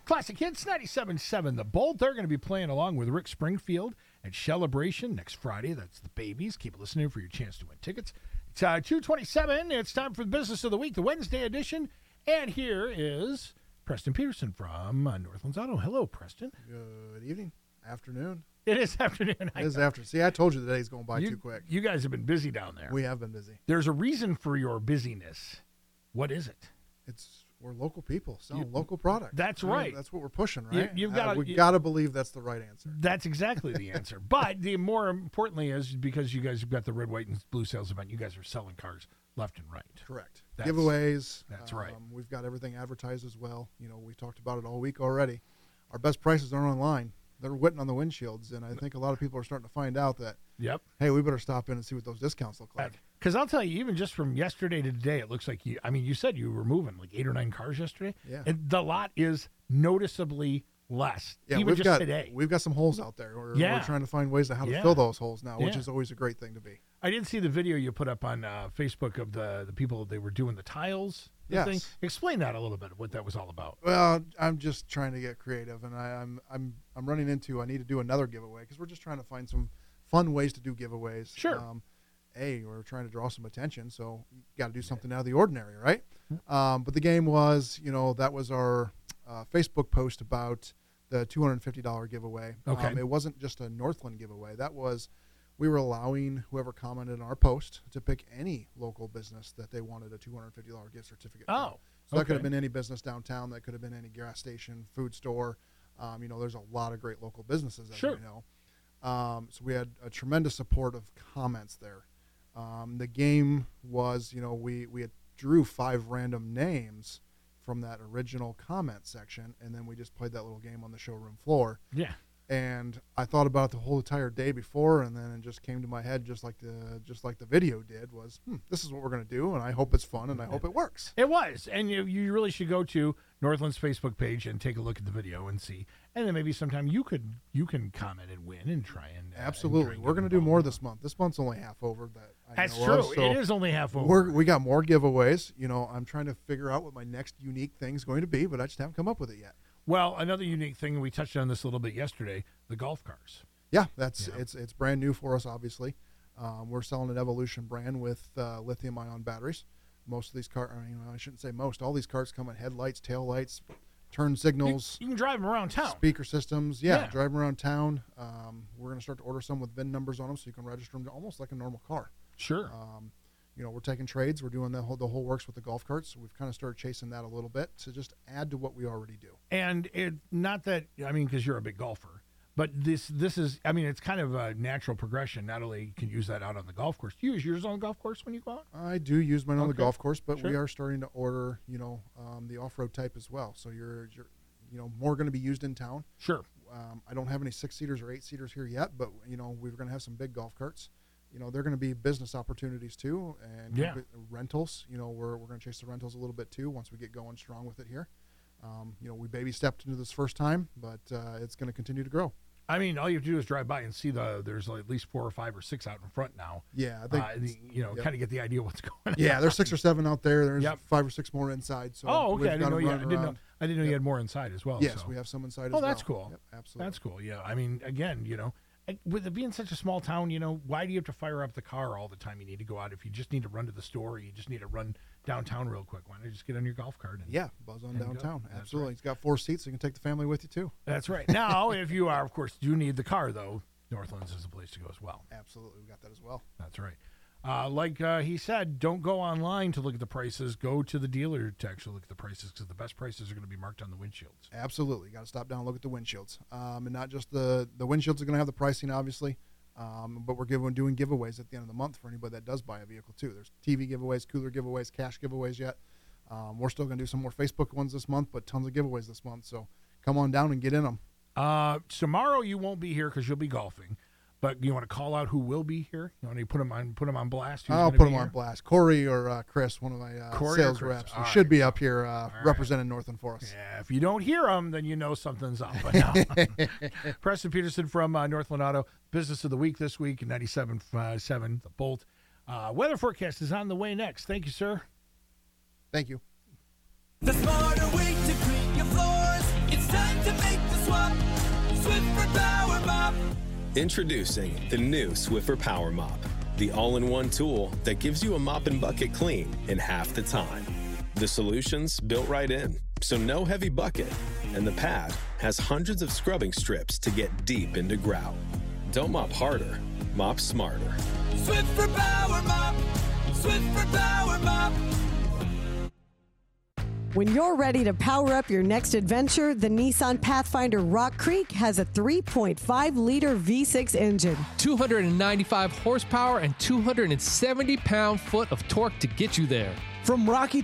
Classic Hits 97.7 The Bolt. They're going to be playing along with Rick Springfield at Celebration next Friday. That's the Babies. Keep listening for your chance to win tickets. It's 2:27. It's time for the Business of the Week, the Wednesday edition. And here is Preston Peterson from Northlands Auto. Hello, Preston. Good evening. Afternoon. It is afternoon. It is afternoon. See, I told you the day's going by too quick. You guys have been busy down there. We have been busy. There's a reason for your busyness. What is it? We're local people selling local product. That's right. That's what we're pushing, right? We've got to believe that's the right answer. That's exactly the answer. But the more importantly is because you guys have got the red, white, and blue sales event. You guys are selling cars left and right. Correct. Giveaways. That's right. We've got everything advertised as well. We talked about it all week already. Our best prices are online. They're written on the windshields, and I think a lot of people are starting to find out that, hey, we better stop in and see what those discounts look like. Because I'll tell you, even just from yesterday to today, it looks like you said you were moving like 8 or 9 cars yesterday. Yeah. And the lot is noticeably less, even just today. We've got some holes out there. We're trying to find ways how to fill those holes now, which is always a great thing to be. I did see the video you put up on Facebook of the people, they were doing the tiles. Thing. Explain that a little bit, what that was all about. Well, I'm just trying to get creative, and I'm running into I need to do another giveaway because we're just trying to find some fun ways to do giveaways. Sure. We're trying to draw some attention, so you got to do something out of the ordinary, right? But the game was, that was our Facebook post about the $250 giveaway. Okay. It wasn't just a Northland giveaway. That was, we were allowing whoever commented on our post to pick any local business that they wanted a $250 gift certificate from. So that could have been any business downtown. That could have been any gas station, food store. There's a lot of great local businesses, as you know. So we had a tremendous support of comments there. The game was, we had drew 5 random names from that original comment section, and then we just played that little game on the showroom floor. Yeah. And I thought about it the whole entire day before, and then it just came to my head, just like the video did, was this is what we're going to do, and I hope it's fun, and I hope it works. It was, and you really should go to Northland's Facebook page and take a look at the video and see, and then maybe sometime you can comment and win and try and absolutely. We're going to do more this month. This month's only half over. That's true. So it is only half over. We got more giveaways. I'm trying to figure out what my next unique thing is going to be, but I just haven't come up with it yet. Well, another unique thing, we touched on this a little bit yesterday, the golf cars. Yeah, it's brand new for us, obviously. We're selling an Evolution brand with lithium-ion batteries. Most of these cars, I shouldn't say most, all these cars come with headlights, tail lights, turn signals. You can drive them around town. Speaker systems, drive them around town. We're going to start to order some with VIN numbers on them so you can register them almost like a normal car. Sure. We're taking trades. We're doing the whole works with the golf carts. So we've kind of started chasing that a little bit to just add to what we already do. And because you're a big golfer, but this is, it's kind of a natural progression. Not only can you use that out on the golf course. Do you use yours on the golf course when you go out? I do use mine on the golf course, but we are starting to order, the off-road type as well. So you're more going to be used in town. Sure. I don't have any 6-seaters or 8-seaters here yet, but, we're going to have some big golf carts. They're going to be business opportunities too, and rentals. We're going to chase the rentals a little bit too once we get going strong with it here. We baby stepped into this first time, but it's going to continue to grow. All you have to do is drive by and see there's at least 4 or 5 or 6 out in front now. Yeah, I think kind of get the idea what's going on. Yeah, there's 6 or 7 out there. There's 5 or 6 more inside. So okay. I didn't know you had more inside as well. Yes, we have some inside as well. Oh, that's cool. Yep, absolutely. That's cool. Yeah, again, with it being such a small town, why do you have to fire up the car all the time? You need to go out if you just need to run to the store, or you just need to run downtown real quick. Why don't you just get on your golf cart? Buzz on downtown. Absolutely. Right. It's got 4 seats, so you can take the family with you too. That's right. Now, if you are, of course, do need the car, though, Northlands is the place to go as well. Absolutely. We got that as well. That's right. He said, don't go online to look at the prices. Go to the dealer to actually look at the prices, because the best prices are going to be marked on the windshields. Absolutely. Got to stop down and look at the windshields. And not just the windshields are going to have the pricing, obviously, but we're doing giveaways at the end of the month for anybody that does buy a vehicle, too. There's TV giveaways, cooler giveaways, cash giveaways yet. We're still going to do some more Facebook ones this month, but tons of giveaways this month. So come on down and get in them. Tomorrow you won't be here because you'll be golfing. But you want to call out who will be here? You want to put them on blast? I'll put them on blast. Corey or Chris, one of my sales reps, who should be up here representing Northland for us. Yeah, if you don't hear them, then you know something's up. Preston Peterson from Northland Auto, Business of the Week this week, 97.7 The Bolt. Weather forecast is on the way next. Thank you, sir. Thank you. The smarter way to clean your floors. It's time. swap. Swiffer Power Mop. Introducing the new Swiffer Power Mop, the all-in-one tool that gives you a mop and bucket clean in half the time. The solution's built right in, so no heavy bucket, and the pad has hundreds of scrubbing strips to get deep into grout. Don't mop harder, mop smarter. Swiffer Power Mop. Swiffer Power Mop. When you're ready to power up your next adventure, the Nissan Pathfinder Rock Creek has a 3.5-liter V6 engine. 295 horsepower and 270 pound-foot of torque to get you there. From rocky